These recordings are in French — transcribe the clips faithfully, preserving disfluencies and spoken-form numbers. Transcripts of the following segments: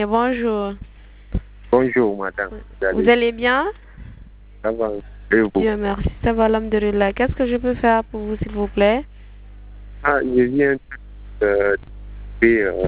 Bonjour. Bonjour, madame. Vous allez, vous allez bien? Ça va. Et vous? Dieu merci. Ça va, alhamdoulilah. Qu'est-ce que je peux faire pour vous, s'il vous plaît? Ah, je viens de... Euh,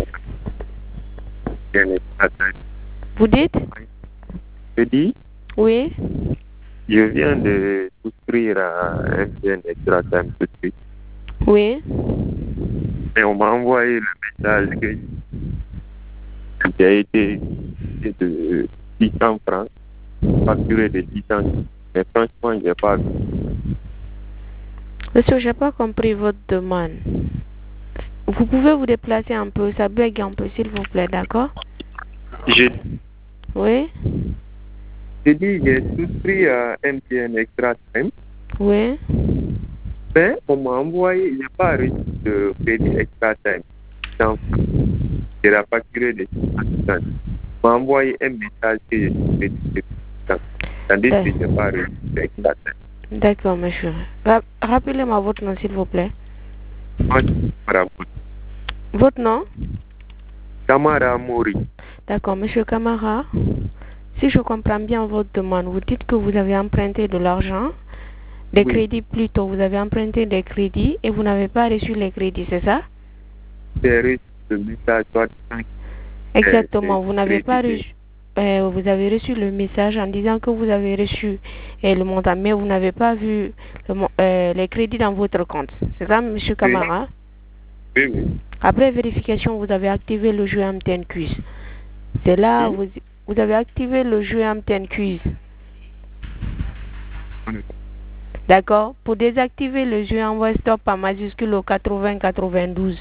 vous dites? Je dis? Oui. Je viens de souscrire à M T N Extra Time tout de suite. Oui. Et on m'a envoyé le message que qui a été de six cents francs, facturé de six cents. Mais franchement, je n'ai pas vu. Monsieur, je n'ai pas compris votre demande. Vous pouvez vous déplacer un peu, ça bug un peu, s'il vous plaît, d'accord? Je... Oui. J'ai dit, j'ai souscrit à M T N Extra Time. Oui. Mais on m'a envoyé, il n'y a pas reçu de crédit Extra Time. C'est la facture de six cents. On m'a envoyé un message que je suis crédit de six cents. Tandis que je n'ai pas reçu de Extra Time. D'accord, monsieur. Ra Rappelez-moi votre nom, s'il vous plaît. Moi, Kamara. Votre nom? Kamara Mori. D'accord, monsieur Kamara. Si je comprends bien votre demande, vous dites que vous avez emprunté de l'argent, des oui. crédits plutôt, vous avez emprunté des crédits et vous n'avez pas reçu les crédits, c'est ça? J'ai reçu le message. Exactement, vous n'avez pas reçu, euh, vous avez reçu le message en disant que vous avez reçu euh, le montant, mais vous n'avez pas vu le, euh, les crédits dans votre compte. C'est ça, monsieur Kamara? Oui, oui. Après vérification, vous avez activé le jeu M T N Quiz. C'est là, oui. vous, vous avez activé le jeu M T N Quiz. Oui. D'accord? Pour désactiver le jeu, envoie stop en majuscule au quatre-vingts quatre-vingt-douze.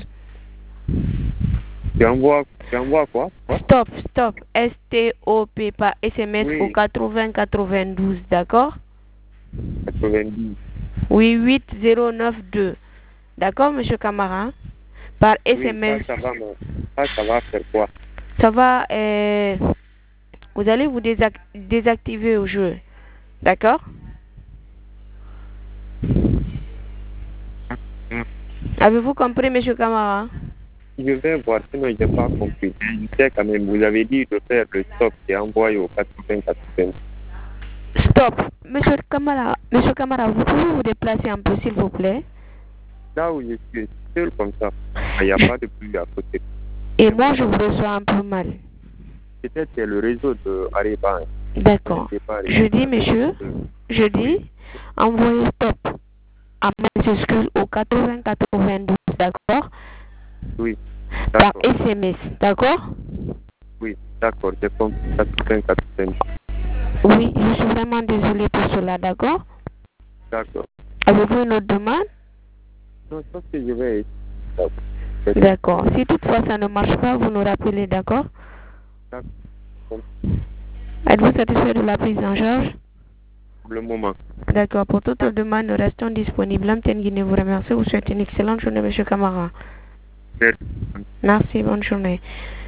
Tu envoies, tu envoies quoi? quoi? Stop, stop. S T O P, pas S M S, oui. Au quatre-vingts quatre-vingt-douze, d'accord? quatre-vingt-dix. Oui, huit zéro neuf deux. D'accord, monsieur Kamara? Par S M S. Oui, ça, ça, va, ça, ça va faire quoi? Ça va, euh, vous allez vous désac désactiver au jeu. D'accord? Mmh. Avez-vous compris, monsieur Kamara? Je vais voir, sinon je n'ai pas compris. Je sais quand même, vous avez dit de faire le stop et envoyer au quatre-vingts quatre-vingt. Stop. Monsieur Kamara, monsieur Kamara, vous pouvez vous déplacer un peu, s'il vous plaît? Là où je suis seul comme ça, il n'y a pas de pluie à côté. Et moi, je vous reçois un peu mal. Peut-être c'est le réseau de Ariba. D'accord. Je dis, monsieur, je dis, envoyez stop en majuscule au quatre-vingts quatre-vingt-douze, d'accord? Oui. Par S M S, d'accord? Oui, d'accord, j'ai compris. quatre-vingts quatre-vingt-douze. Oui, je suis vraiment désolé pour cela, d'accord? D'accord. Avez-vous une autre demande? Non, je pense que je vais... D'accord. Si toutefois ça ne marche pas, vous nous rappelez, d'accord? D'accord. Êtes-vous satisfait de la prise en charge? Pour le moment. D'accord. Pour toute demande, nous restons disponibles. M T N Guinée vous remercie. Vous souhaite une excellente journée, monsieur Kamara. Merci. Merci, bonne journée.